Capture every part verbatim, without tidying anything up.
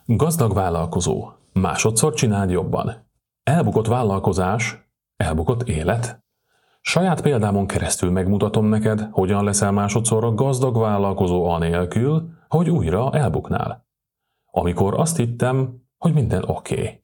Gazdag vállalkozó. Másodszor csináld jobban. Elbukott vállalkozás, elbukott élet. Saját példámon keresztül megmutatom neked, hogyan leszel másodszorra gazdag vállalkozó anélkül, hogy újra elbuknál. Amikor azt hittem, hogy minden oké. Okay.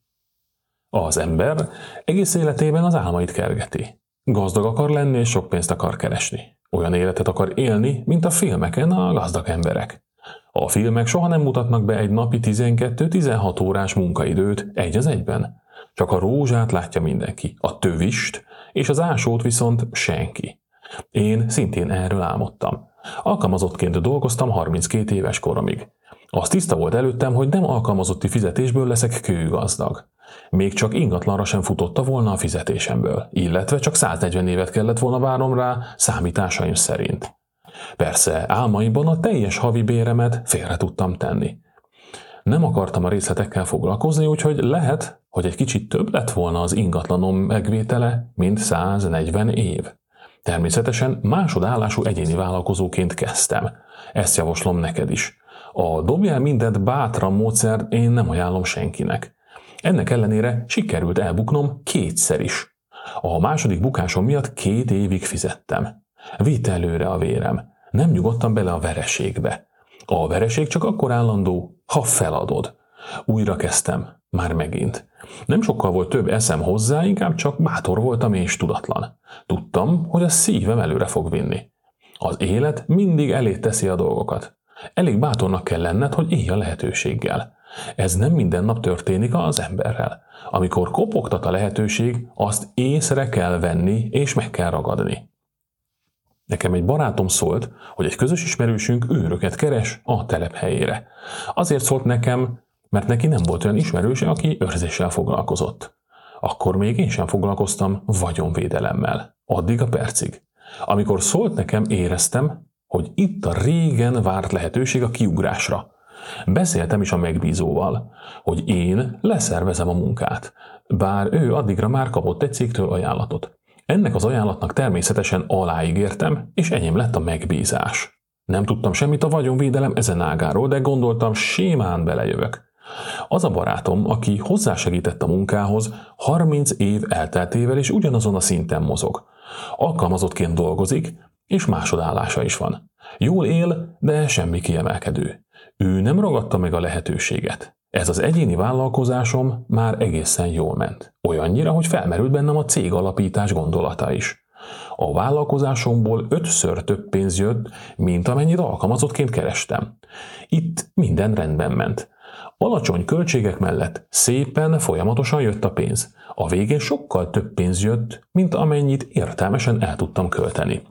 Az ember egész életében az álmait kergeti. Gazdag akar lenni és sok pénzt akar keresni. Olyan életet akar élni, mint a filmeken a gazdag emberek. A filmek soha nem mutatnak be egy napi tizenkettő-tizenhat órás munkaidőt egy az egyben. Csak a rózsát látja mindenki, a tövist, és az ásót viszont senki. Én szintén erről álmodtam. Alkalmazottként dolgoztam harminckét éves koromig. Az tiszta volt előttem, hogy nem alkalmazotti fizetésből leszek kőgazdag. Még csak ingatlanra sem futotta volna a fizetésemből, illetve csak száznegyven évet kellett volna várnom rá számításaim szerint. Persze, álmaimban a teljes havi béremet félre tudtam tenni. Nem akartam a részletekkel foglalkozni, úgyhogy lehet, hogy egy kicsit több lett volna az ingatlanom megvétele, mint száznegyven év. Természetesen másodállású egyéni vállalkozóként kezdtem. Ezt javaslom neked is. A dobjál mindent bátran módszert én nem ajánlom senkinek. Ennek ellenére sikerült elbuknom kétszer is. A második bukásom miatt két évig fizettem. Vitte előre a vérem. Nem nyugodtam bele a vereségbe. A vereség csak akkor állandó, ha feladod. Újra kezdtem, már megint. Nem sokkal volt több eszem hozzá, inkább csak bátor voltam és tudatlan. Tudtam, hogy a szívem előre fog vinni. Az élet mindig elé teszi a dolgokat. Elég bátornak kell lenned, hogy élj a lehetőséggel. Ez nem minden nap történik az emberrel. Amikor kopogtat a lehetőség, azt észre kell venni és meg kell ragadni. Nekem egy barátom szólt, hogy egy közös ismerősünk őröket keres a telephelyére. Azért szólt nekem, mert neki nem volt olyan ismerőse, aki őrzéssel foglalkozott. Akkor még én sem foglalkoztam vagyonvédelemmel. Addig a percig. Amikor szólt nekem, éreztem, hogy itt a régen várt lehetőség a kiugrásra. Beszéltem is a megbízóval, hogy én leszervezem a munkát, bár ő addigra már kapott egy cégtől ajánlatot. Ennek az ajánlatnak természetesen aláígértem, és enyém lett a megbízás. Nem tudtam semmit a vagyonvédelem ezen ágáról, de gondoltam, sémán belejövök. Az a barátom, aki hozzásegített a munkához, harminc év elteltével és ugyanazon a szinten mozog. Alkalmazottként dolgozik, és másodállása is van. Jól él, de semmi kiemelkedő. Ő nem ragadta meg a lehetőséget. Ez az egyéni vállalkozásom már egészen jól ment. Olyannyira, hogy felmerült bennem a cég alapítás gondolata is. A vállalkozásomból ötször több pénz jött, mint amennyit alkalmazottként kerestem. Itt minden rendben ment. Alacsony költségek mellett szépen, folyamatosan jött a pénz. A végén sokkal több pénz jött, mint amennyit értelmesen el tudtam költeni.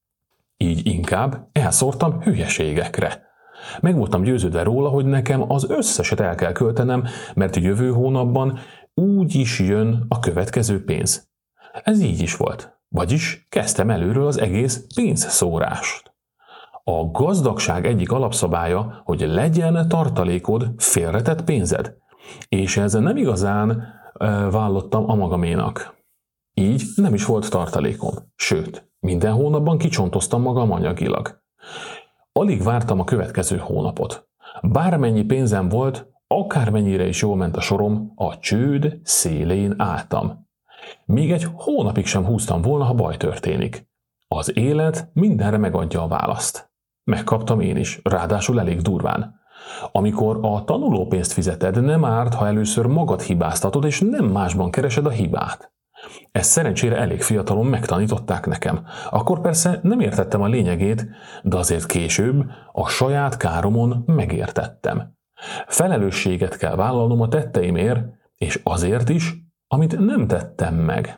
Így inkább elszórtam hülyeségekre. Meg voltam győződve róla, hogy nekem az összeset el kell költenem, mert jövő hónapban úgy is jön a következő pénz. Ez így is volt. Vagyis kezdtem előről az egész pénzszórást. A gazdagság egyik alapszabálya, hogy legyen tartalékod, félretett pénzed. És ezzel nem igazán e, vállottam a magaménak. Így nem is volt tartalékom. Sőt, minden hónapban kicsontoztam magam anyagilag. Alig vártam a következő hónapot. Bármennyi pénzem volt, akármennyire is jól ment a sorom, a csőd szélén álltam. Még egy hónapig sem húztam volna, ha baj történik. Az élet mindenre megadja a választ. Megkaptam én is, ráadásul elég durván. Amikor a tanulópénzt fizeted, nem árt, ha először magad hibáztatod, és nem másban keresed a hibát. Ezt szerencsére elég fiatalon megtanították nekem. Akkor persze nem értettem a lényegét, de azért később a saját káromon megértettem. Felelősséget kell vállalnom a tetteimért, és azért is, amit nem tettem meg.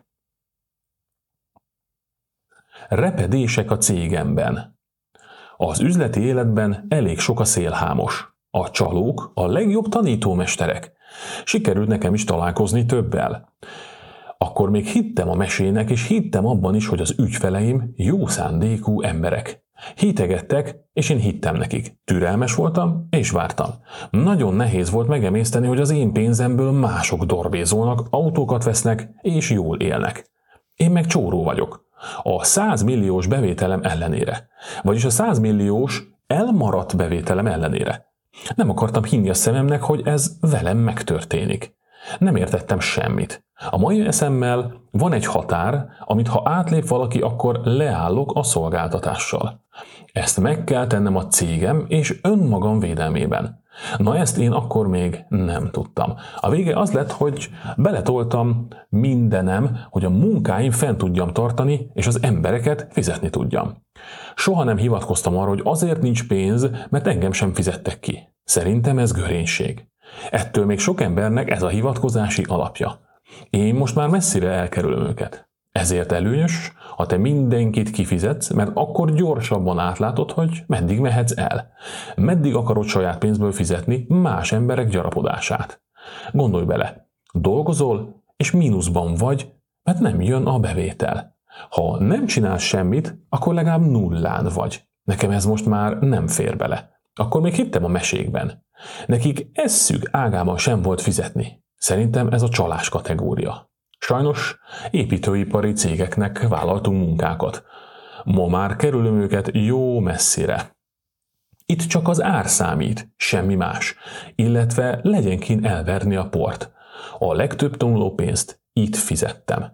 Repedések a cégemben. Az üzleti életben elég sok a szélhámos. A csalók a legjobb tanítómesterek. Sikerült nekem is találkozni többel. Akkor még hittem a mesének, és hittem abban is, hogy az ügyfeleim jó szándékú emberek. Hitegettek, és én hittem nekik. Türelmes voltam, és vártam. Nagyon nehéz volt megemészteni, hogy az én pénzemből mások dorbézolnak, autókat vesznek, és jól élnek. Én meg csóró vagyok. A százmilliós bevételem ellenére. Vagyis a százmilliós elmaradt bevételem ellenére. Nem akartam hinni a szememnek, hogy ez velem megtörténik. Nem értettem semmit. A mai eszemmel van egy határ, amit ha átlép valaki, akkor leállok a szolgáltatással. Ezt meg kell tennem a cégem és önmagam védelmében. Na ezt én akkor még nem tudtam. A vége az lett, hogy beletoltam mindenem, hogy a munkáim fent tudjam tartani, és az embereket fizetni tudjam. Soha nem hivatkoztam arra, hogy azért nincs pénz, mert engem sem fizettek ki. Szerintem ez görénység. Ettől még sok embernek ez a hivatkozási alapja. Én most már messzire elkerülöm őket. Ezért előnyös, ha te mindenkit kifizetsz, mert akkor gyorsabban átlátod, hogy meddig mehetsz el. Meddig akarod saját pénzből fizetni más emberek gyarapodását. Gondolj bele, dolgozol, és mínuszban vagy, mert nem jön a bevétel. Ha nem csinálsz semmit, akkor legalább nullán vagy. Nekem ez most már nem fér bele. Akkor még hittem a mesékben. Nekik esszük ágában sem volt fizetni. Szerintem ez a csalás kategória. Sajnos építőipari cégeknek vállaltunk munkákat. Ma már kerülöm őket jó messzire. Itt csak az ár számít, semmi más, illetve legyen kin elverni a port. A legtöbb tanulópénzt itt fizettem.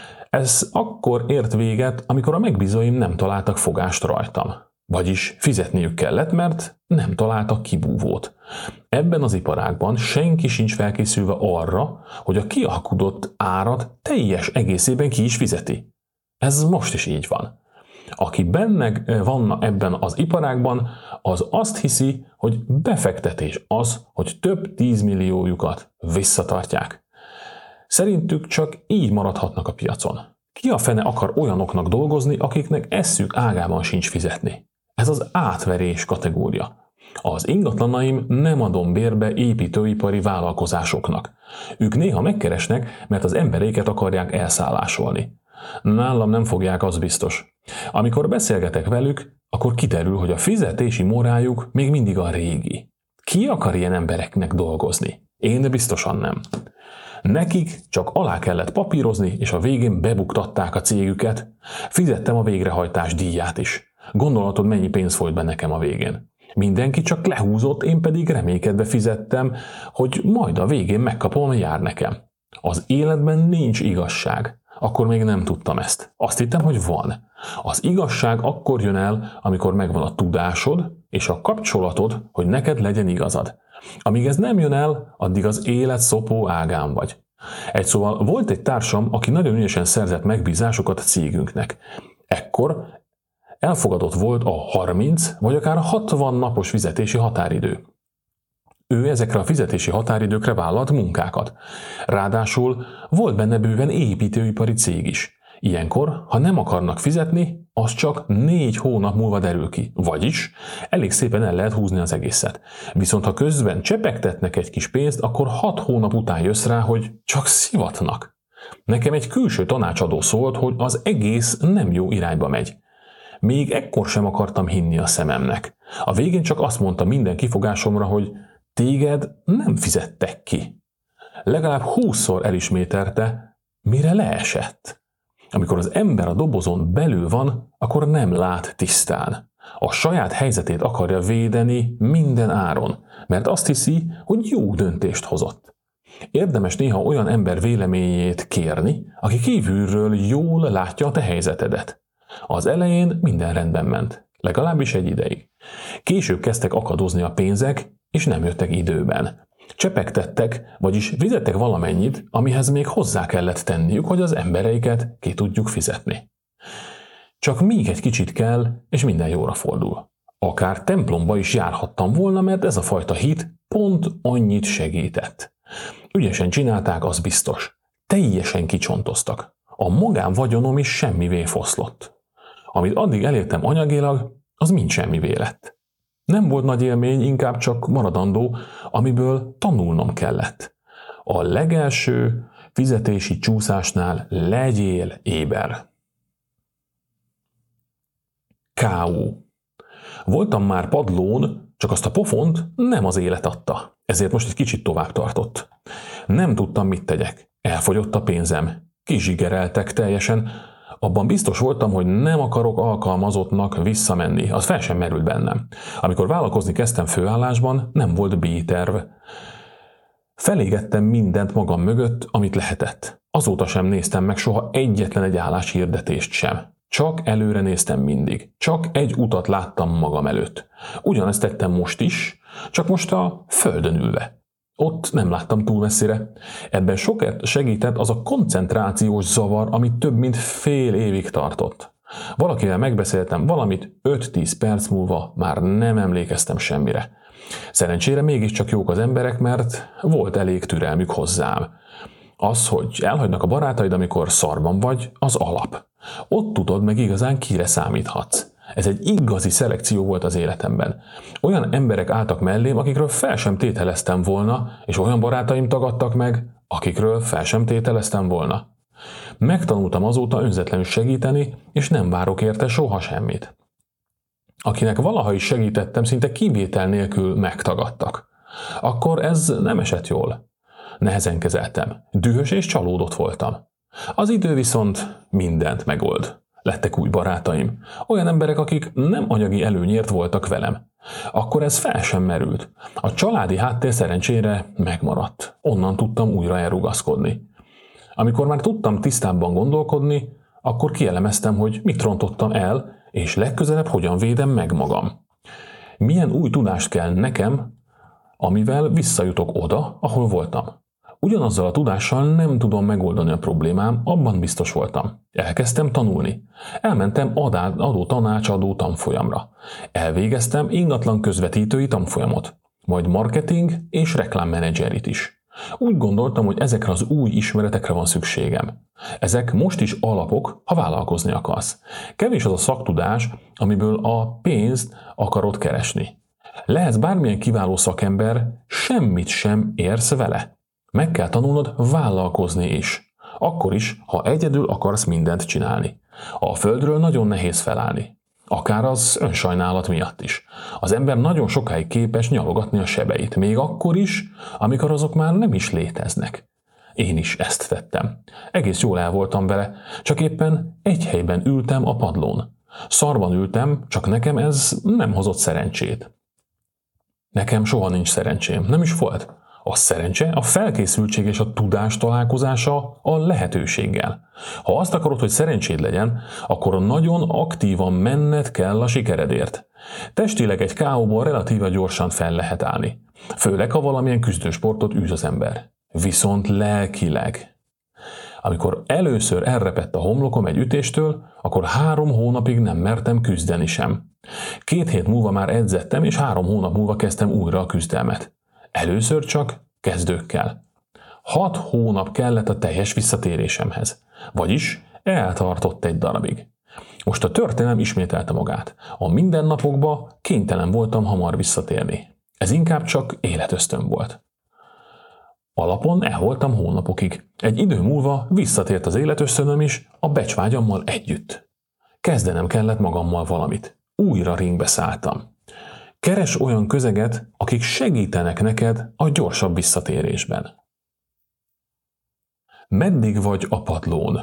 Ez akkor ért véget, amikor a megbízóim nem találtak fogást rajtam. Vagyis fizetniük kellett, mert nem találtak kibúvót. Ebben az iparágban senki sincs felkészülve arra, hogy a kialkudott árat teljes egészében ki is fizeti. Ez most is így van. Aki benne van ebben az iparágban, az azt hiszi, hogy befektetés az, hogy több tízmilliójukat visszatartják. Szerintük csak így maradhatnak a piacon. Ki a fene akar olyanoknak dolgozni, akiknek eszük ágában sincs fizetni? Ez az átverés kategória. Az ingatlanaim nem adom bérbe építőipari vállalkozásoknak. Ők néha megkeresnek, mert az embereiket akarják elszállásolni. Nálam nem fogják, az biztos. Amikor beszélgetek velük, akkor kiderül, hogy a fizetési morájuk még mindig a régi. Ki akar ilyen embereknek dolgozni? Én biztosan nem. Nekik csak alá kellett papírozni, és a végén bebuktatták a cégüket. Fizettem a végrehajtás díját is. Gondolhatod, mennyi pénz folyt be nekem a végén. Mindenki csak lehúzott, én pedig reménykedve fizettem, hogy majd a végén megkapom, ami jár nekem. Az életben nincs igazság. Akkor még nem tudtam ezt. Azt hittem, hogy van. Az igazság akkor jön el, amikor megvan a tudásod és a kapcsolatod, hogy neked legyen igazad. Amíg ez nem jön el, addig az élet szopó ágán vagy. Egy szóval volt egy társam, aki nagyon ügyesen szerzett megbízásokat a cégünknek. Ekkor elfogadott volt a harminc vagy akár a hatvan napos fizetési határidő. Ő ezekre a fizetési határidőkre vállalt munkákat. Ráadásul volt benne bőven építőipari cég is. Ilyenkor, ha nem akarnak fizetni, az csak négy hónap múlva derül ki. Vagyis elég szépen el lehet húzni az egészet. Viszont ha közben csepegtetnek egy kis pénzt, akkor hat hónap után jössz rá, hogy csak szivatnak. Nekem egy külső tanácsadó szólt, hogy az egész nem jó irányba megy. Még ekkor sem akartam hinni a szememnek. A végén csak azt mondta minden kifogásomra, hogy téged nem fizettek ki. Legalább húszszor elismételte, mire leesett. Amikor az ember a dobozon belül van, akkor nem lát tisztán. A saját helyzetét akarja védeni minden áron, mert azt hiszi, hogy jó döntést hozott. Érdemes néha olyan ember véleményét kérni, aki kívülről jól látja a te helyzetedet. Az elején minden rendben ment, legalábbis egy ideig. Később kezdtek akadozni a pénzek, és nem jöttek időben. Csepegtettek, vagyis fizettek valamennyit, amihez még hozzá kellett tenniük, hogy az embereiket ki tudjuk fizetni. Csak még egy kicsit kell, és minden jóra fordul. Akár templomba is járhattam volna, mert ez a fajta hit pont annyit segített. Ügyesen csinálták, az biztos. Teljesen kicsontoztak. A magánvagyonom is semmivé foszlott. Amit addig elértem anyagilag, az mind semmivé lett. Nem volt nagy élmény, inkább csak maradandó, amiből tanulnom kellett. A legelső fizetési csúszásnál legyél éber. ká ó. Voltam már padlón, csak azt a pofont nem az élet adta. Ezért most egy kicsit tovább tartott. Nem tudtam, mit tegyek. Elfogyott a pénzem. Kizsigereltek teljesen. Abban biztos voltam, hogy nem akarok alkalmazottnak visszamenni, az fel sem merült bennem. Amikor vállalkozni kezdtem főállásban, nem volt B-terv. Felégettem mindent magam mögött, amit lehetett. Azóta sem néztem meg soha egyetlen egy álláshirdetést sem. Csak előre néztem mindig. Csak egy utat láttam magam előtt. Ugyanezt tettem most is, csak most a földön ülve. Ott nem láttam túl messzire. Ebben sokat segített az a koncentrációs zavar, ami több mint fél évig tartott. Valakivel megbeszéltem valamit, öt-tíz perc múlva már nem emlékeztem semmire. Szerencsére mégiscsak jók az emberek, mert volt elég türelmük hozzám. Az, hogy elhagynak a barátaid, amikor szarban vagy, az alap. Ott tudod meg igazán, kire számíthatsz. Ez egy igazi szelekció volt az életemben. Olyan emberek álltak mellém, akikről fel sem tételeztem volna, és olyan barátaim tagadtak meg, akikről fel sem tételeztem volna. Megtanultam azóta önzetlenül segíteni, és nem várok érte soha semmit. Akinek valaha is segítettem, szinte kivétel nélkül megtagadtak. Akkor ez nem esett jól. Nehezen kezeltem. Dühös és csalódott voltam. Az idő viszont mindent megold. Lettek új barátaim. Olyan emberek, akik nem anyagi előnyért voltak velem. Akkor ez fel sem merült. A családi háttér szerencsére megmaradt. Onnan tudtam újra elrugaszkodni. Amikor már tudtam tisztábban gondolkodni, akkor kielemeztem, hogy mit rontottam el, és legközelebb hogyan védem meg magam. Milyen új tudást kell nekem, amivel visszajutok oda, ahol voltam. Ugyanazzal a tudással nem tudom megoldani a problémám, abban biztos voltam. Elkezdtem tanulni. Elmentem adó tanácsadó tanfolyamra. Elvégeztem ingatlan közvetítői tanfolyamot, majd marketing és reklámmenedzserit is. Úgy gondoltam, hogy ezekre az új ismeretekre van szükségem. Ezek most is alapok, ha vállalkozni akarsz. Kevés az a szaktudás, amiből a pénzt akarod keresni. Lehetsz bármilyen kiváló szakember, semmit sem érsz vele. Meg kell tanulnod vállalkozni is. Akkor is, ha egyedül akarsz mindent csinálni. A földről nagyon nehéz felállni. Akár az önsajnálat miatt is. Az ember nagyon sokáig képes nyalogatni a sebeit, még akkor is, amikor azok már nem is léteznek. Én is ezt tettem. Egész jól el voltam vele, csak éppen egy helyben ültem a padlón. Szarban ültem, csak nekem ez nem hozott szerencsét. Nekem soha nincs szerencsém, nem is volt. A szerencse, a felkészültség és a tudás találkozása a lehetőséggel. Ha azt akarod, hogy szerencséd legyen, akkor nagyon aktívan menned kell a sikeredért. Testileg egy ká ó-ból relatíve gyorsan fel lehet állni. Főleg, ha valamilyen küzdősportot űz az ember. Viszont lelkileg. Amikor először elrepett a homlokom egy ütéstől, akkor három hónapig nem mertem küzdeni sem. Két hét múlva már edzettem, és három hónap múlva kezdtem újra a küzdelmet. Először csak kezdőkkel. Hat hónap kellett a teljes visszatérésemhez. Vagyis eltartott egy darabig. Most a történelem ismételte magát. A mindennapokba kénytelen voltam hamar visszatérni. Ez inkább csak életösztön volt. Alapon el voltam hónapokig. Egy idő múlva visszatért az életösztönöm is a becsvágyammal együtt. Kezdenem kellett magammal valamit. Újra ringbe szálltam. Keres olyan közeget, akik segítenek neked a gyorsabb visszatérésben. Meddig vagy a padlón?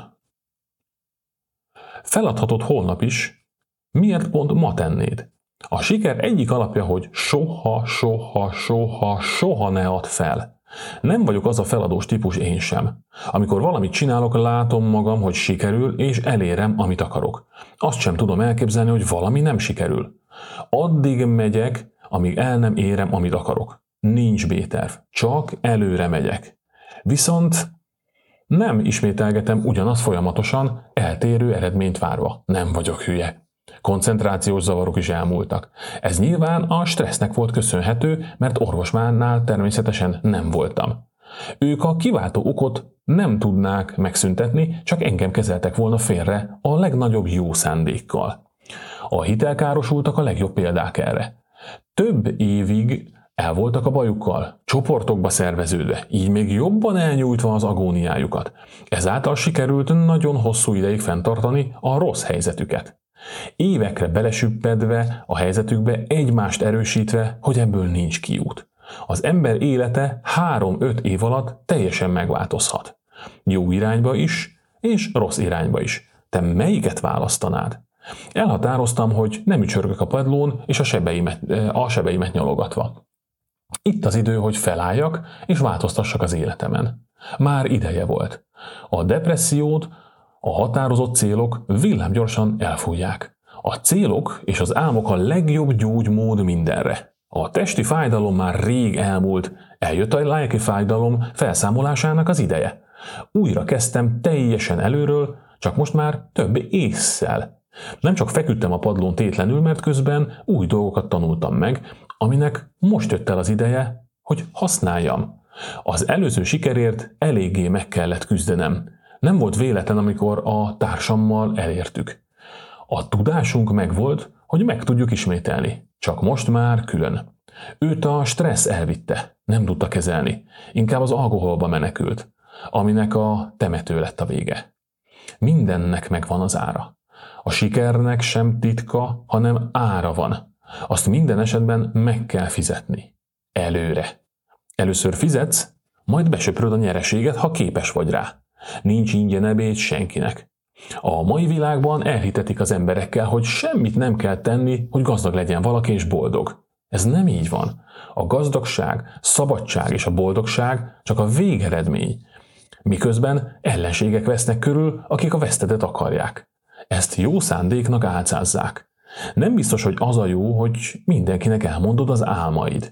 Feladhatod holnap is, miért pont ma tennéd? A siker egyik alapja, hogy soha, soha, soha, soha ne add fel. Nem vagyok az a feladós típus én sem. Amikor valamit csinálok, látom magam, hogy sikerül, és elérem, amit akarok. Azt sem tudom elképzelni, hogy valami nem sikerül. Addig megyek, amíg el nem érem, amit akarok. Nincs B-terv, csak előre megyek. Viszont nem ismételgetem ugyanazt folyamatosan, eltérő eredményt várva. Nem vagyok hülye. Koncentrációs zavarok is elmúltak. Ez nyilván a stressznek volt köszönhető, mert orvosnál természetesen nem voltam. Ők a kiváltó okot nem tudnák megszüntetni, csak engem kezeltek volna félre a legnagyobb jó szándékkal. A hitelkárosultak a legjobb példák erre. Több évig el voltak a bajukkal, csoportokba szerveződve, így még jobban elnyújtva az agóniájukat. Ezáltal sikerült nagyon hosszú ideig fenntartani a rossz helyzetüket. Évekre belesüppedve a helyzetükbe, egymást erősítve, hogy ebből nincs kiút. Az ember élete három-öt év alatt teljesen megváltozhat. Jó irányba is, és rossz irányba is. Te melyiket választanád? Elhatároztam, hogy nem ücsörgök a padlón és a sebeimet, a sebeimet nyalogatva. Itt az idő, hogy felálljak és változtassak az életemen. Már ideje volt. A depressziót a határozott célok villámgyorsan elfújják. A célok és az álmok a legjobb gyógymód mindenre. A testi fájdalom már rég elmúlt, eljött a lelki fájdalom felszámolásának az ideje. Újra kezdtem teljesen előről, csak most már több ésszel. Nem csak feküdtem a padlón tétlenül, mert közben új dolgokat tanultam meg, aminek most jött el az ideje, hogy használjam. Az előző sikerért eléggé meg kellett küzdenem. Nem volt véletlen, amikor a társammal elértük. A tudásunk megvolt, hogy meg tudjuk ismételni, csak most már külön. Őt a stressz elvitte, nem tudta kezelni, inkább az alkoholba menekült, aminek a temető lett a vége. Mindennek megvan az ára. A sikernek sem titka, hanem ára van. Azt minden esetben meg kell fizetni. Előre. Először fizetsz, majd besöpröd a nyereséget, ha képes vagy rá. Nincs ingyen ebéd senkinek. A mai világban elhitetik az emberekkel, hogy semmit nem kell tenni, hogy gazdag legyen valaki és boldog. Ez nem így van. A gazdagság, szabadság és a boldogság csak a végeredmény. Miközben ellenségek vesznek körül, akik a vesztedet akarják. Ezt jó szándéknak álcázzák. Nem biztos, hogy az a jó, hogy mindenkinek elmondod az álmaid.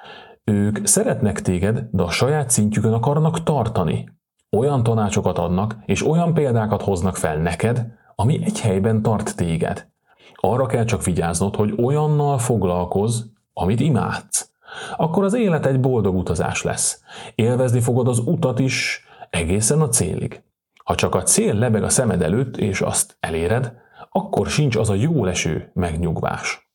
Ők szeretnek téged, de a saját szintjükön akarnak tartani. Olyan tanácsokat adnak, és olyan példákat hoznak fel neked, ami egy helyben tart téged. Arra kell csak vigyáznod, hogy olyannal foglalkozz, amit imádsz. Akkor az élet egy boldog utazás lesz. Élvezni fogod az utat is egészen a célig. Ha csak a cél lebeg a szemed előtt, és azt eléred, akkor sincs az a jóleső megnyugvás.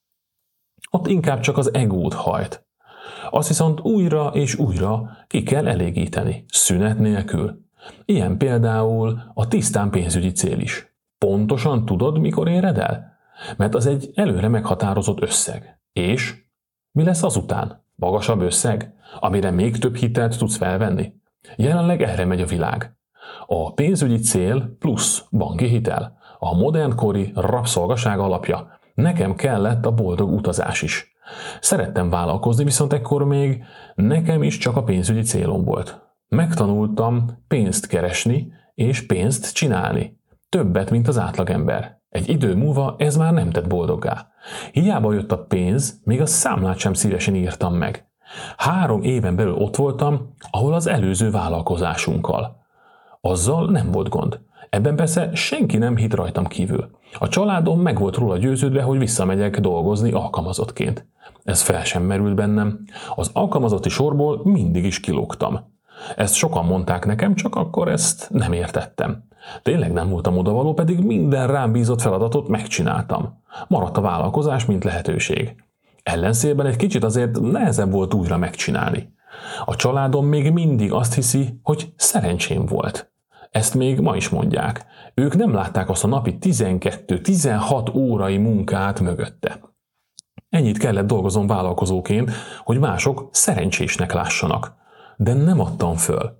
Ott inkább csak az egód hajt. Azt viszont újra és újra ki kell elégíteni, szünet nélkül. Ilyen például a tisztán pénzügyi cél is. Pontosan tudod, mikor éred el? Mert az egy előre meghatározott összeg. És mi lesz azután? Magasabb összeg, amire még több hitelt tudsz felvenni? Jelenleg erre megy a világ. A pénzügyi cél plusz banki hitel. A modernkori rabszolgaság alapja. Nekem kellett a boldog utazás is. Szerettem vállalkozni, viszont ekkor még nekem is csak a pénzügyi célom volt. Megtanultam pénzt keresni és pénzt csinálni. Többet, mint az átlagember. Egy idő múlva ez már nem tett boldoggá. Hiába jött a pénz, még a számlát sem szívesen írtam meg. Három éven belül ott voltam, ahol az előző vállalkozásunkkal. Azzal nem volt gond. Ebben persze senki nem hitt rajtam kívül. A családom meg volt róla győződve, hogy visszamegyek dolgozni alkalmazottként. Ez fel sem merült bennem. Az alkalmazotti sorból mindig is kilógtam. Ezt sokan mondták nekem, csak akkor ezt nem értettem. Tényleg nem voltam odavaló, pedig minden rám bízott feladatot megcsináltam. Maradt a vállalkozás, mint lehetőség. Ellenszélben egy kicsit azért nehezebb volt újra megcsinálni. A családom még mindig azt hiszi, hogy szerencsém volt. Ezt még ma is mondják. Ők nem látták azt a napi tizenkettő-tizenhat órai munkát mögötte. Ennyit kellett dolgozom vállalkozóként, hogy mások szerencsésnek lássanak. De nem adtam föl.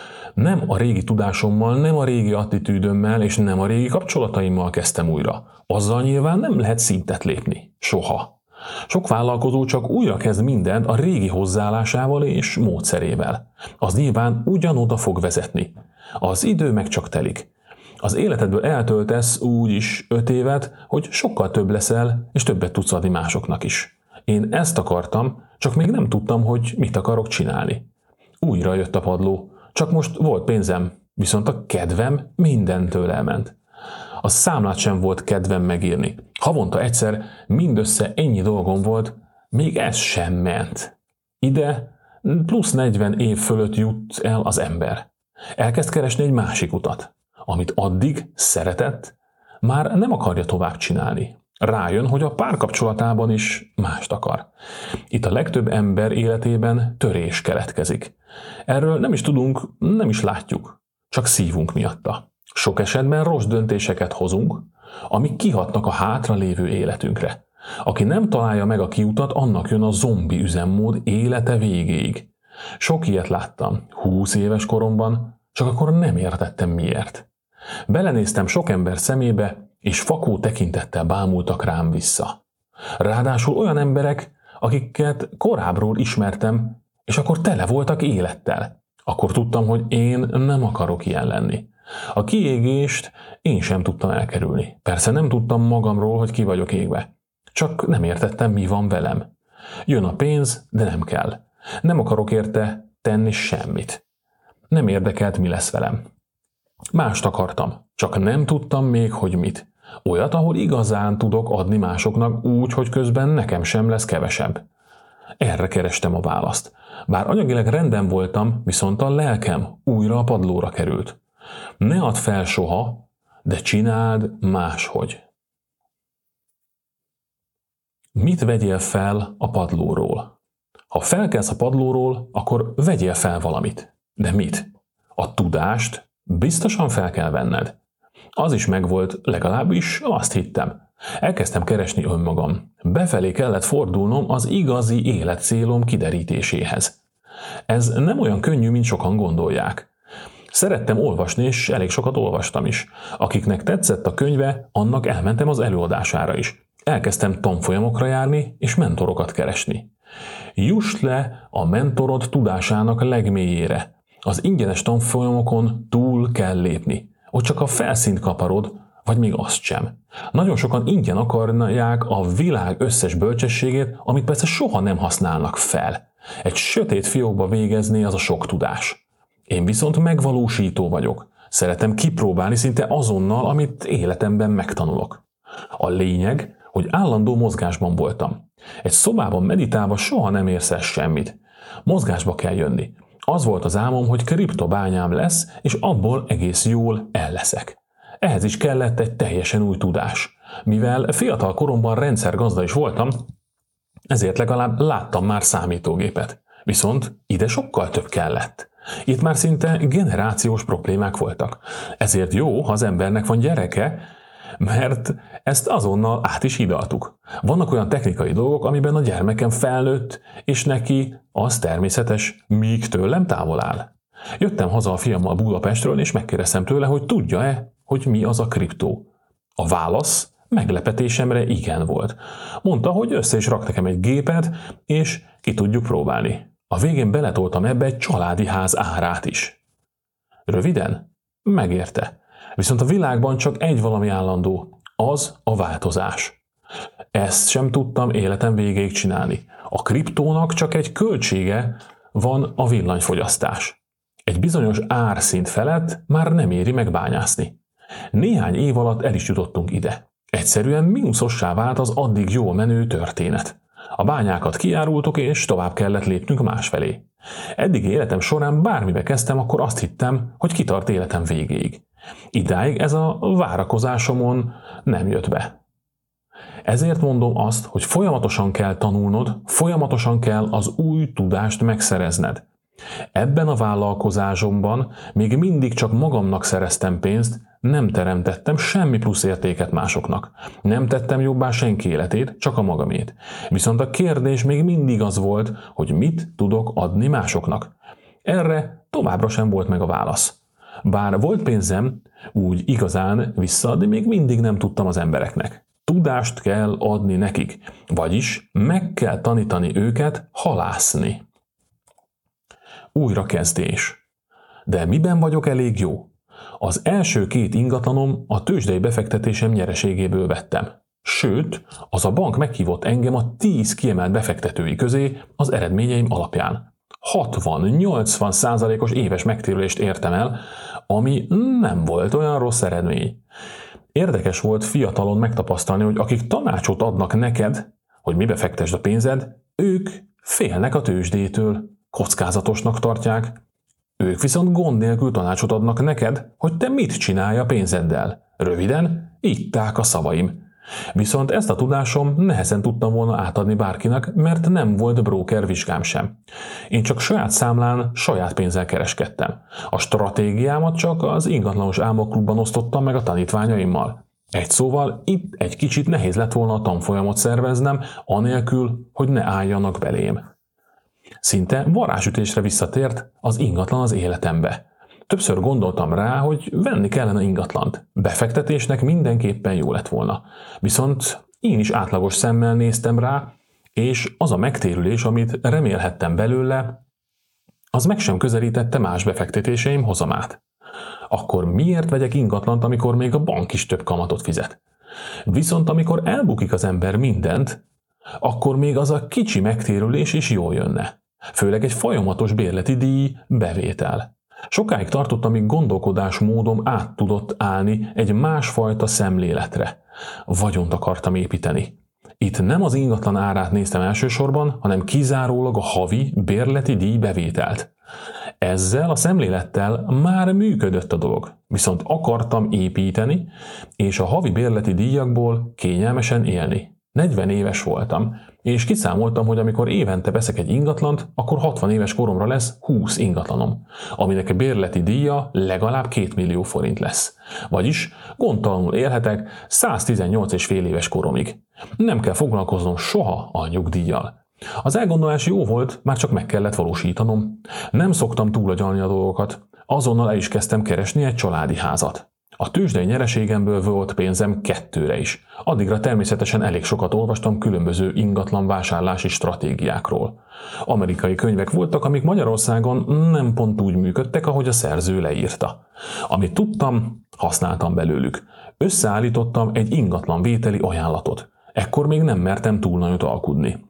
Nem a régi tudásommal, nem a régi attitűdömmel és nem a régi kapcsolataimmal kezdtem újra. Azzal nyilván nem lehet szintet lépni. Soha. Sok vállalkozó csak újra kezd mindent a régi hozzáállásával és módszerével. Az nyilván ugyanoda fog vezetni. Az idő meg csak telik. Az életedből eltöltesz úgyis öt évet, hogy sokkal több leszel, és többet tudsz adni másoknak is. Én ezt akartam, csak még nem tudtam, hogy mit akarok csinálni. Újra jött a padló, csak most volt pénzem, viszont a kedvem mindentől elment. A számlát sem volt kedvem megírni. Havonta egyszer mindössze ennyi dolgom volt, még ez sem ment. Ide plusz negyven év fölött jut el az ember. Elkezd keresni egy másik utat, amit addig szeretett, már nem akarja tovább csinálni. Rájön, hogy a párkapcsolatában is mást akar. Itt a legtöbb ember életében törés keletkezik. Erről nem is tudunk, nem is látjuk, csak szívunk miatta. Sok esetben rossz döntéseket hozunk, amik kihatnak a hátralévő életünkre. Aki nem találja meg a kiutat, annak jön a zombi üzemmód élete végéig. Sok ilyet láttam, húsz éves koromban, csak akkor nem értettem miért. Belenéztem sok ember szemébe, és fakó tekintettel bámultak rám vissza. Ráadásul olyan emberek, akiket korábbról ismertem, és akkor tele voltak élettel. Akkor tudtam, hogy én nem akarok ilyen lenni. A kiégést én sem tudtam elkerülni. Persze nem tudtam magamról, hogy ki vagyok égve. Csak nem értettem, mi van velem. Jön a pénz, de nem kell. Nem akarok érte tenni semmit. Nem érdekelt, mi lesz velem. Mást akartam, csak nem tudtam még, hogy mit. Olyat, ahol igazán tudok adni másoknak úgy, hogy közben nekem sem lesz kevesebb. Erre kerestem a választ. Bár anyagileg rendben voltam, viszont a lelkem újra a padlóra került. Ne add fel soha, de csináld máshogy. Mit vegyél fel a padlóról? Ha felkelsz a padlóról, akkor vegyél fel valamit. De mit? A tudást biztosan fel kell venned. Az is megvolt, legalábbis azt hittem. Elkezdtem keresni önmagam. Befelé kellett fordulnom az igazi életcélom kiderítéséhez. Ez nem olyan könnyű, mint sokan gondolják. Szerettem olvasni, és elég sokat olvastam is. Akiknek tetszett a könyve, annak elmentem az előadására is. Elkezdtem tanfolyamokra járni, és mentorokat keresni. Juss le a mentorod tudásának legmélyére. Az ingyenes tanfolyamokon túl kell lépni. Ott csak a felszínt kaparod, vagy még azt sem. Nagyon sokan ingyen akarják a világ összes bölcsességét, amit persze soha nem használnak fel. Egy sötét fiókba végezni az a sok tudás. Én viszont megvalósító vagyok. Szeretem kipróbálni szinte azonnal, amit életemben megtanulok. A lényeg, hogy állandó mozgásban voltam. Egy szobában meditálva soha nem érsz el semmit. Mozgásba kell jönni. Az volt az álmom, hogy kriptobányám lesz, és abból egész jól elleszek. Ehhez is kellett egy teljesen új tudás. Mivel fiatal koromban rendszergazda is voltam, ezért legalább láttam már számítógépet. Viszont ide sokkal több kellett. Itt már szinte generációs problémák voltak. Ezért jó, ha az embernek van gyereke, mert ezt azonnal át is hidaltuk. Vannak olyan technikai dolgok, amiben a gyermekem felnőtt, és neki az természetes, míg tőlem távol áll. Jöttem haza a fiammal Budapestről, és megkérdeztem tőle, hogy tudja-e, hogy mi az a kriptó. A válasz meglepetésemre igen volt. Mondta, hogy össze is rak nekem egy gépet, és ki tudjuk próbálni. A végén beletoltam ebbe egy családi ház árát is. Röviden? Megérte. Viszont a világban csak egy valami állandó, az a változás. Ezt sem tudtam életem végéig csinálni. A kriptónak csak egy költsége van, a villanyfogyasztás. Egy bizonyos árszint felett már nem éri meg bányászni. Néhány év alatt el is jutottunk ide. Egyszerűen mínuszossá vált az addig jól menő történet. A bányákat kiárultuk, és tovább kellett lépnünk másfelé. Eddig életem során bármibe kezdtem, akkor azt hittem, hogy kitart életem végéig. Idáig ez a várakozásomon nem jött be. Ezért mondom azt, hogy folyamatosan kell tanulnod, folyamatosan kell az új tudást megszerezned. Ebben a vállalkozásomban még mindig csak magamnak szereztem pénzt, nem teremtettem semmi plusz értéket másoknak. Nem tettem jobbá senki életét, csak a magamét. Viszont a kérdés még mindig az volt, hogy mit tudok adni másoknak. Erre továbbra sem volt meg a válasz. Bár volt pénzem, úgy igazán visszaadni még mindig nem tudtam az embereknek. Tudást kell adni nekik, vagyis meg kell tanítani őket halászni. Újrakezdés. De miben vagyok elég jó? Az első két ingatlanom a tőzsdei befektetésem nyereségéből vettem. Sőt, az a bank meghívott engem a tíz kiemelt befektetői közé az eredményeim alapján. hatvan-nyolcvan százalékos éves megtérülést értem el, ami nem volt olyan rossz eredmény. Érdekes volt fiatalon megtapasztalni, hogy akik tanácsot adnak neked, hogy mibe fektesd a pénzed, ők félnek a tőzsdétől, kockázatosnak tartják, ők viszont gond nélkül tanácsot adnak neked, hogy te mit csinálj a pénzeddel. Röviden, itták a szavaim. Viszont ezt a tudásom nehezen tudtam volna átadni bárkinek, mert nem volt broker vizsgám sem. Én csak saját számlán, saját pénzzel kereskedtem. A stratégiámat csak az ingatlanos álmokklubban osztottam meg a tanítványaimmal. Egy szóval itt egy kicsit nehéz lett volna a tanfolyamot szerveznem, anélkül, hogy ne álljanak belém. Szinte varázsütésre visszatért az ingatlan az életembe. Többször gondoltam rá, hogy venni kellene ingatlant. Befektetésnek mindenképpen jó lett volna. Viszont én is átlagos szemmel néztem rá, és az a megtérülés, amit remélhettem belőle, az meg sem közelítette más befektetéseim hozamát. Akkor miért vegyek ingatlant, amikor még a bank is több kamatot fizet? Viszont amikor elbukik az ember mindent, akkor még az a kicsi megtérülés is jól jönne. Főleg egy folyamatos bérleti díj bevétel. Sokáig tartott, amíg gondolkodásmódom át tudott állni egy másfajta szemléletre. Vagyont akartam építeni. Itt nem az ingatlan árát néztem elsősorban, hanem kizárólag a havi bérleti díj bevételt. Ezzel a szemlélettel már működött a dolog, viszont akartam építeni, és a havi bérleti díjakból kényelmesen élni. negyven éves voltam, és kiszámoltam, hogy amikor évente veszek egy ingatlant, akkor hatvan éves koromra lesz húsz ingatlanom, aminek a bérleti díja legalább két millió forint lesz. Vagyis gondtalanul élhetek száztizennyolc és fél éves koromig. Nem kell foglalkoznom soha a nyugdíjjal. Az elgondolás jó volt, már csak meg kellett valósítanom. Nem szoktam túlagyalni a dolgokat, azonnal el is kezdtem keresni egy családi házat. A tőzsdei nyereségemből volt pénzem kettőre is. Addigra természetesen elég sokat olvastam különböző ingatlan vásárlási stratégiákról. Amerikai könyvek voltak, amik Magyarországon nem pont úgy működtek, ahogy a szerző leírta. Amit tudtam, használtam belőlük. Összeállítottam egy ingatlan vételi ajánlatot. Ekkor még nem mertem túl nagyot alkudni.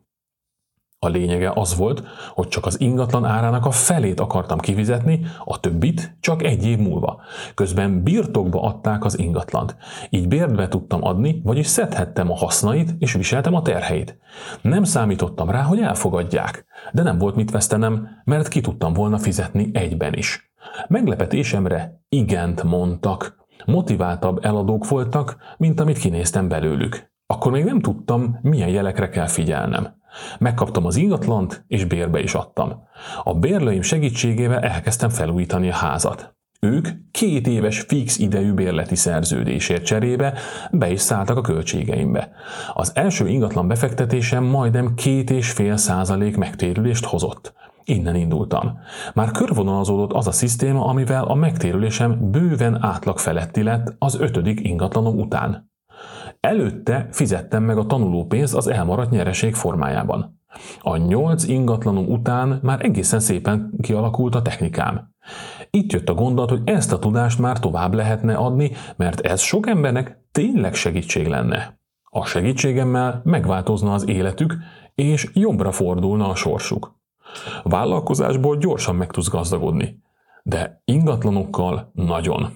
A lényege az volt, hogy csak az ingatlan árának a felét akartam kifizetni, a többit csak egy év múlva. Közben birtokba adták az ingatlant. Így bérbe tudtam adni, vagyis szedhettem a hasznait és viseltem a terheit. Nem számítottam rá, hogy elfogadják, de nem volt mit vesztenem, mert ki tudtam volna fizetni egyben is. Meglepetésemre igent mondtak. Motiváltabb eladók voltak, mint amit kinéztem belőlük. Akkor még nem tudtam, milyen jelekre kell figyelnem. Megkaptam az ingatlant, és bérbe is adtam. A bérlőim segítségével elkezdtem felújítani a házat. Ők két éves fix idejű bérleti szerződésért cserébe be is szálltak a költségeimbe. Az első ingatlan befektetésem majdnem két és fél százalék megtérülést hozott. Innen indultam. Már körvonalazódott az a szisztéma, amivel a megtérülésem bőven átlag feletti lett az ötödik ingatlanom után. Előtte fizettem meg a tanulópénzt az elmaradt nyereség formájában. A nyolc ingatlanom után már egészen szépen kialakult a technikám. Itt jött a gondolat, hogy ezt a tudást már tovább lehetne adni, mert ez sok embernek tényleg segítség lenne. A segítségemmel megváltozna az életük, és jobbra fordulna a sorsuk. Vállalkozásból gyorsan meg tudsz gazdagodni, de ingatlanokkal nagyon.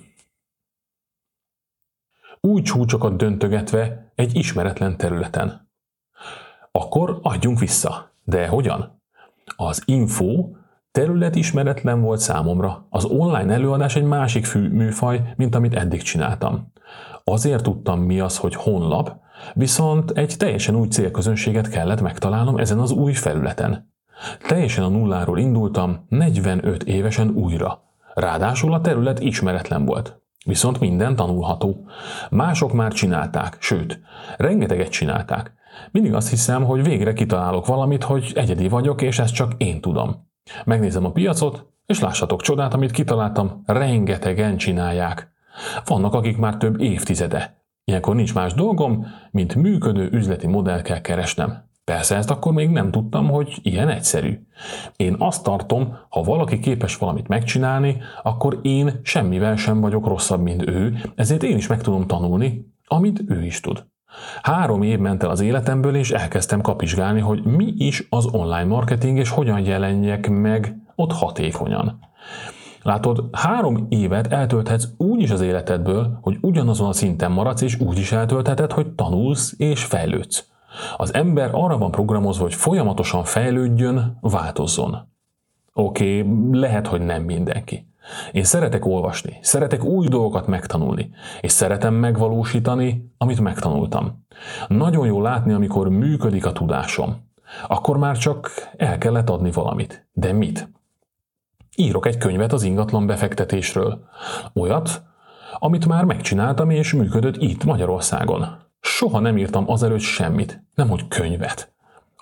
Új csúcsokat döntögetve egy ismeretlen területen. Akkor adjunk vissza. De hogyan? Az info terület ismeretlen volt számomra. Az online előadás egy másik fű műfaj, mint amit eddig csináltam. Azért tudtam, mi az, hogy honlap, viszont egy teljesen új célközönséget kellett megtalálnom ezen az új felületen. Teljesen a nulláról indultam, negyvenöt évesen újra. Ráadásul a terület ismeretlen volt. Viszont minden tanulható. Mások már csinálták, sőt, rengeteget csinálták. Mindig azt hiszem, hogy végre kitalálok valamit, hogy egyedi vagyok, és ezt csak én tudom. Megnézem a piacot, és lássatok csodát, amit kitaláltam, rengetegen csinálják. Vannak, akik már több évtizede. Ilyenkor nincs más dolgom, mint működő üzleti modellt kell keresnem. Persze ezt akkor még nem tudtam, hogy ilyen egyszerű. Én azt tartom, ha valaki képes valamit megcsinálni, akkor én semmivel sem vagyok rosszabb, mint ő, ezért én is meg tudom tanulni, amit ő is tud. Három év ment el az életemből, és elkezdtem kapizsgálni, hogy mi is az online marketing, és hogyan jelenjek meg ott hatékonyan. Látod, három évet eltölthetsz úgy is az életedből, hogy ugyanazon a szinten maradsz, és úgy is eltöltheted, hogy tanulsz és fejlődsz. Az ember arra van programozva, hogy folyamatosan fejlődjön, változzon. Oké, okay, lehet, hogy nem mindenki. Én szeretek olvasni, szeretek új dolgokat megtanulni, és szeretem megvalósítani, amit megtanultam. Nagyon jó látni, amikor működik a tudásom. Akkor már csak el kellett adni valamit. De mit? Írok egy könyvet az ingatlan befektetésről. Olyat, amit már megcsináltam és működött itt Magyarországon. Soha nem írtam azelőtt semmit, nemhogy könyvet.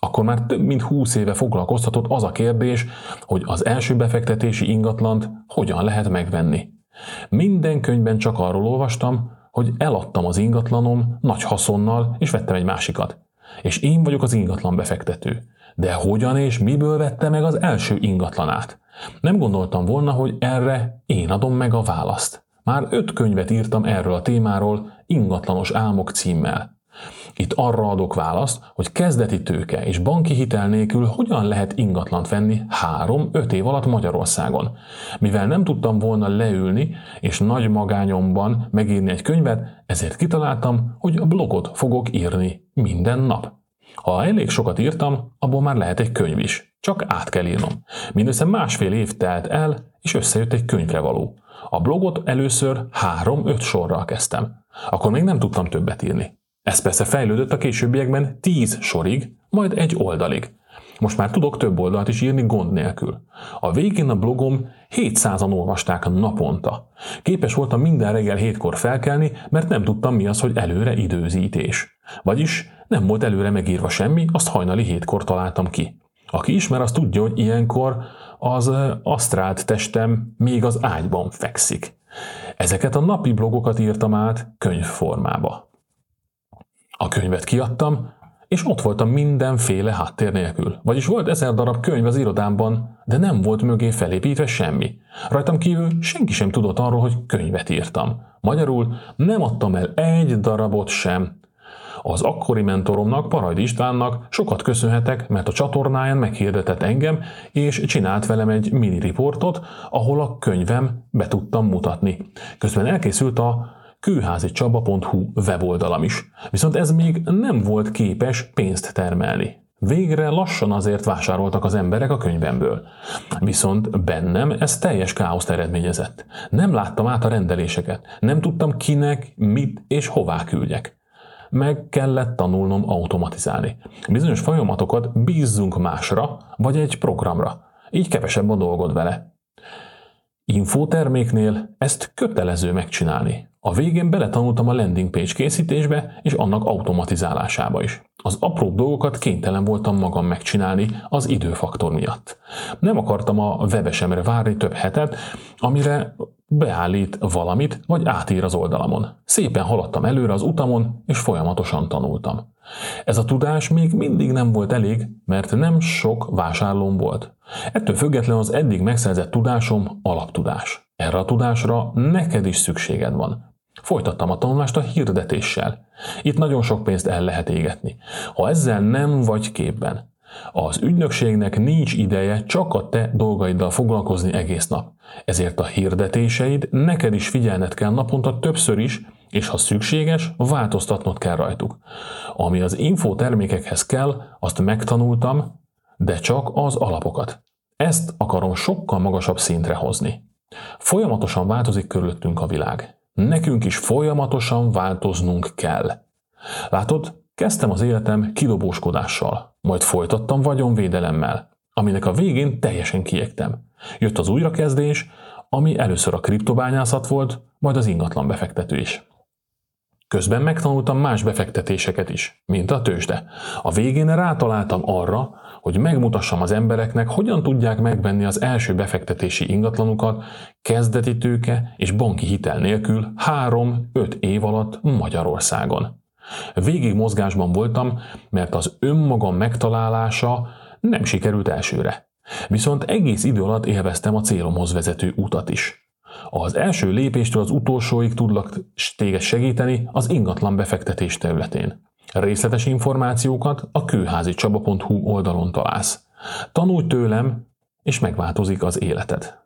akkor már több mint húsz éve foglalkoztatott az a kérdés, hogy az első befektetési ingatlant hogyan lehet megvenni. Minden könyvben csak arról olvastam, hogy eladtam az ingatlanom nagy haszonnal, és vettem egy másikat. És én vagyok az ingatlan befektető. De hogyan és miből vette meg az első ingatlanát? Nem gondoltam volna, hogy erre én adom meg a választ. Már öt könyvet írtam erről a témáról, Ingatlanos álmok címmel. Itt arra adok választ, hogy kezdeti tőke és banki hitel nélkül hogyan lehet ingatlant venni három-öt év alatt Magyarországon. Mivel nem tudtam volna leülni és nagy magányomban megírni egy könyvet, ezért kitaláltam, hogy a blogot fogok írni minden nap. Ha elég sokat írtam, abból már lehet egy könyv is. Csak át kell írnom. Mindössze másfél év telt el, és összejött egy könyvre való. A blogot először három-öt sorral kezdtem. Akkor még nem tudtam többet írni. Ez persze fejlődött a későbbiekben tíz sorig, majd egy oldalig. Most már tudok több oldalt is írni gond nélkül. A végén a blogom hétszázan olvasták naponta. Képes voltam minden reggel hétkor felkelni, mert nem tudtam, mi az, hogy előre időzítés. Vagyis nem volt előre megírva semmi, azt hajnali hétkor találtam ki. Aki ismer, az tudja, hogy ilyenkor az asztrált testem még az ágyban fekszik. Ezeket a napi blogokat írtam át könyvformába. A könyvet kiadtam, és ott voltam mindenféle háttér nélkül. Vagyis volt ezer darab könyv az irodámban, de nem volt mögé felépítve semmi. Rajtam kívül senki sem tudott arról, hogy könyvet írtam. Magyarul nem adtam el egy darabot sem. Az akkori mentoromnak, Parajdi Istvánnak sokat köszönhetek, mert a csatornáján meghirdetett engem, és csinált velem egy mini riportot, ahol a könyvem be tudtam mutatni. Közben elkészült a kőházicsaba pont hu weboldalam is, viszont ez még nem volt képes pénzt termelni. Végre lassan azért vásároltak az emberek a könyvemből. Viszont bennem ez teljes káoszt eredményezett. Nem láttam át a rendeléseket, nem tudtam kinek, mit és hová küldjek. Meg kellett tanulnom automatizálni. Bizonyos folyamatokat bízzunk másra, vagy egy programra. Így kevesebb a dolgod vele. Infóterméknél ezt kötelező megcsinálni. A végén beletanultam a landing page készítésbe és annak automatizálásába is. Az apró dolgokat kénytelen voltam magam megcsinálni az időfaktor miatt. Nem akartam a webesemre várni több hetet, amire beállít valamit, vagy átír az oldalamon. Szépen haladtam előre az utamon, és folyamatosan tanultam. Ez a tudás még mindig nem volt elég, mert nem sok vásárlóm volt. Ettől függetlenül az eddig megszerzett tudásom alaptudás. Erre a tudásra neked is szükséged van. Folytattam a tanulást a hirdetéssel. Itt nagyon sok pénzt el lehet égetni. Ha ezzel nem vagy képben, az ügynökségnek nincs ideje csak a te dolgaiddal foglalkozni egész nap. Ezért a hirdetéseid neked is figyelned kell naponta többször is, és ha szükséges, változtatnod kell rajtuk. Ami az infótermékekhez kell, azt megtanultam, de csak az alapokat. Ezt akarom sokkal magasabb szintre hozni. Folyamatosan változik körülöttünk a világ. Nekünk is folyamatosan változnunk kell. Látod, kezdtem az életem kidobóskodással, majd folytattam vagyonvédelemmel, aminek a végén teljesen kiégtem. Jött az újrakezdés, ami először a kriptobányászat volt, majd az ingatlan befektető is. Közben megtanultam más befektetéseket is, mint a tőzsde. A végén rátaláltam arra, hogy megmutassam az embereknek, hogyan tudják megvenni az első befektetési ingatlanukat kezdeti tőke és banki hitel nélkül három-öt év alatt Magyarországon. Végig mozgásban voltam, mert az önmagam megtalálása nem sikerült elsőre. Viszont egész idő alatt élveztem a célomhoz vezető utat is. Az első lépéstől az utolsóig tudlak téged segíteni az ingatlan befektetés területén. Részletes információkat a kőházicsaba pont hu oldalon találsz. Tanulj tőlem, és megváltozik az életed.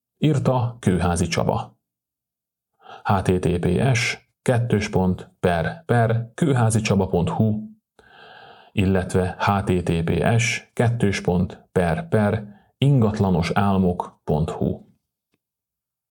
Írta Kőházi Csaba. https kettős pont per per kőházicsaba pont hu illetve https kettős pont per per ingatlanosálmok pont hu